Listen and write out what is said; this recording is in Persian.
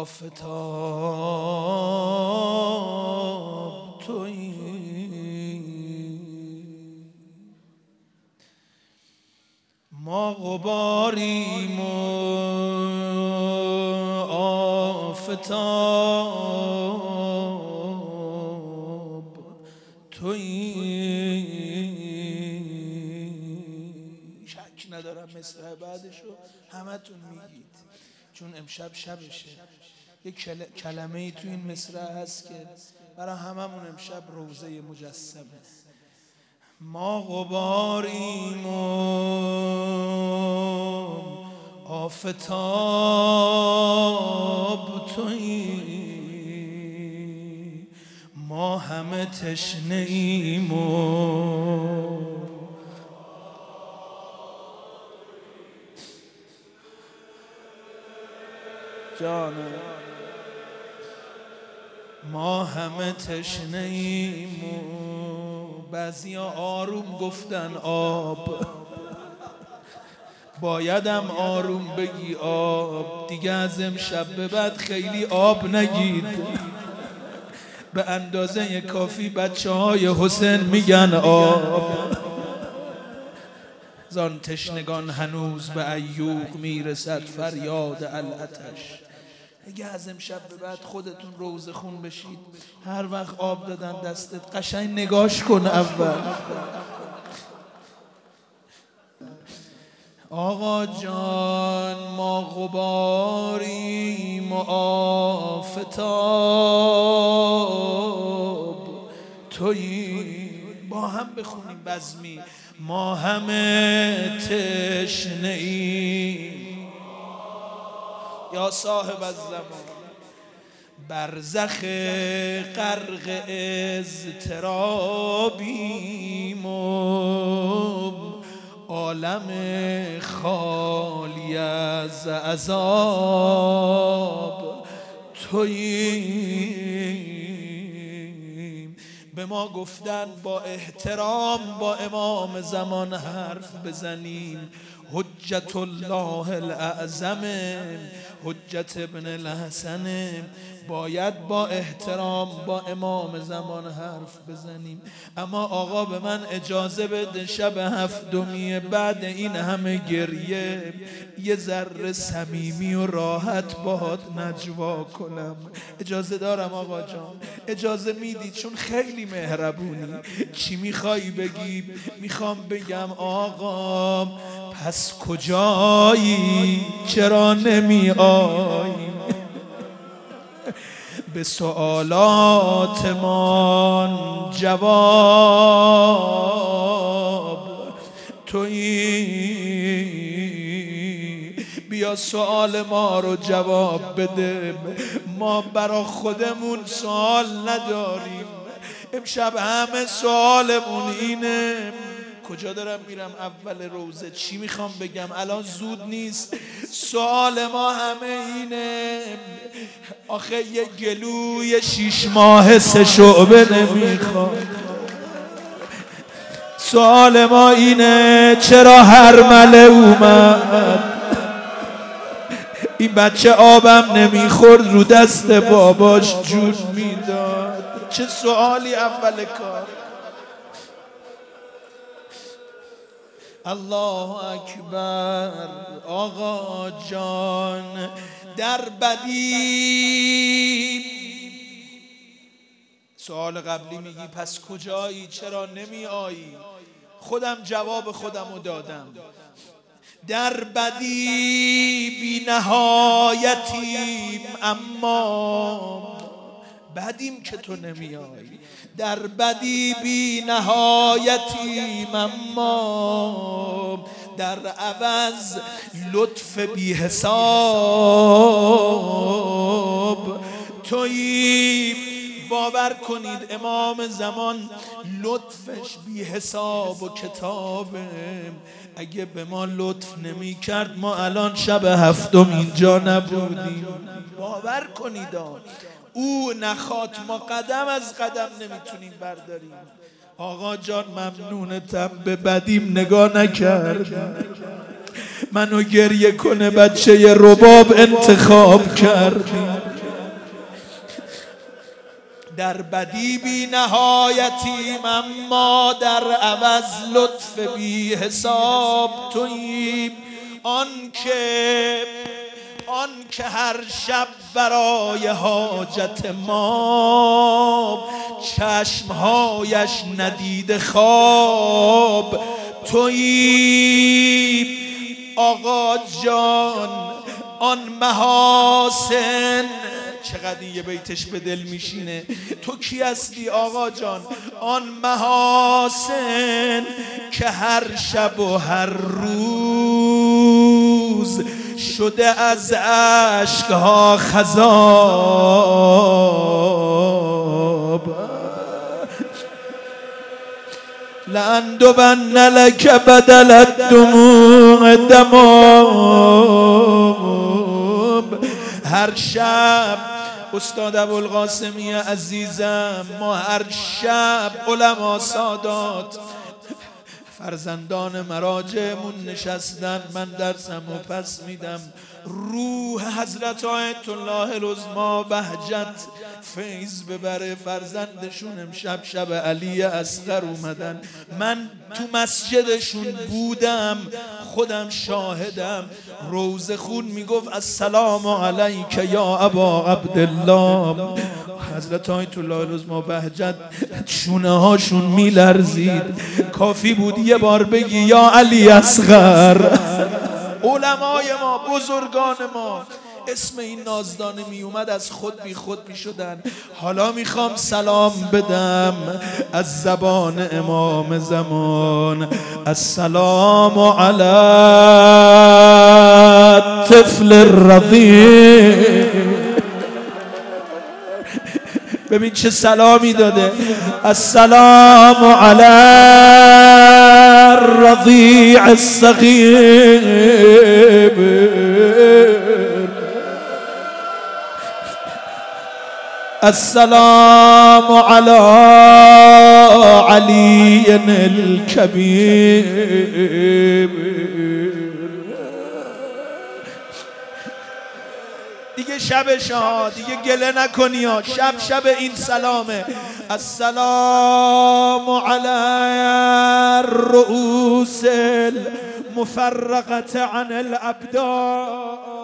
آفتاب تویی، ما غباریم و آفتاب تویی. شک ندارم مصرع بعدشو همتون میگید چون امشب شبشه. یک کلمه ای تو این مصرع هست که برای هممون امشب روزه مجسمه. ما غباریم و آفتاب تویی، ما همه تشنه ایم و جانم، ما همه تشنه ایم و بعضیا آروم گفتن آب، بایدم آروم بگی آب دیگه. از امشب به بعد خیلی آب نگید، به اندازه کافی بچه‌های حسین میگن آب. زان تشنگان هنوز به عیوق میرسد فریاد العطش. اگه از امشب به بعد خودتون روزه خون بشید، هر وقت آب دادن دستت قشنگ نگاش کن اول. آقا جان ما غباریم و آفتاب تویی. با هم بخونیم بزمی. ما همه تشنه ایم یا صاحب الزمان، برزخ غرق اضطرابیم و عالم خالی از عذاب توییم. به ما گفتن با احترام با امام زمان حرف بزنیم. حجت الله الاعظم، حجت ابن الحسن، باید با احترام با امام زمان حرف بزنیم. اما آقا به من اجازه بده شب هفتمی بعد این همه گریه یه ذره صمیمی و راحت باهات نجوا کنم. اجازه دارم آقا جان؟ اجازه میدی؟ چون خیلی مهربونی. چی میخوای بگی؟ میخوام بگم آقا پس کجایی؟ چرا نمی آیی؟ به سوالاتمان جواب تویی. بیا سوال ما رو جواب بده. ما برا خودمون سوال نداریم. امشب همه سوالمون اینه. کجا دارم میرم؟ اول روزه چی میخوام بگم؟ الان زود نیست. سوال ما همه اینه. آخه یه گلوی 6 ماه 3 شعبه نمیخوام. سوال ما اینه چرا هر مله اومد این بچه آبم نمیخورد رو دست باباش جون میداد؟ چه سوالی اول کار؟ الله اکبر. آقا جان در بدی سوال قبلی میگی پس کجایی؟ چرا نمی آیی؟ خودم جواب خودم رو دادم. در بدی بی نهایتیم اما بدیم که تو نمی آیی. در بدی بی نهایتیم اما در عوض لطف بی حساب تویی. باور کنید امام زمان لطفش بی حساب و کتابه. اگه به ما لطف نمی کرد ما الان شب هفتم اینجا نبودیم. باور کنید او نخواد ما قدم از قدم نمیتونیم برداریم. آقا جان ممنونتم به بدیم نگاه نکرد. منو گریه کنه بچه رباب انتخاب کردیم. در بدی بی نهایتیم، اما در عوض لطف بی حساب توییم. آن که هر شب برای حاجت ما چشمهایش ندیده خواب توییم. آقا جان آن محاسن، چقدر یه بیتش به دل میشینه. تو کی هستی آقا جان؟ آن محاسن که هر شب و هر روز شده از اشکها خضاب. لأندبن لك بدل الدموع دمام. هر شب استاد ابوالقاسمی عزیزم، ما هر شب علما سادات فرزندان مراجعمون نشستن، من درسمو پس میدم، روح حضرت آیت الله العظمی بهجت فیض ببره. فرزندشون امشب شب علی اصغر اومدن، من تو مسجدشون بودم، خودم شاهدم. روزه خون میگفت السلام علیک یا ابا عبدالله. حضرت آیت الله العظمی بهجت شونه هاشون میلرزید، کافی بود یه بار بگی یا علی اصغر. علمای ما، بزرگان ما، اسم این نازدانه می اومد از خود بی خود می شدن. حالا میخوام سلام بدم از زبان امام زمان. السلام علی الطفل الرضیع. ببین چه سلامی داده. السلام علی الرضیع الصغیر. السلام علی علی الکبیر. دیگه شبش ها، دیگه گله نکنی ها، شب این سلامه. السلام علی الرؤوس المفرقة عن الابدان.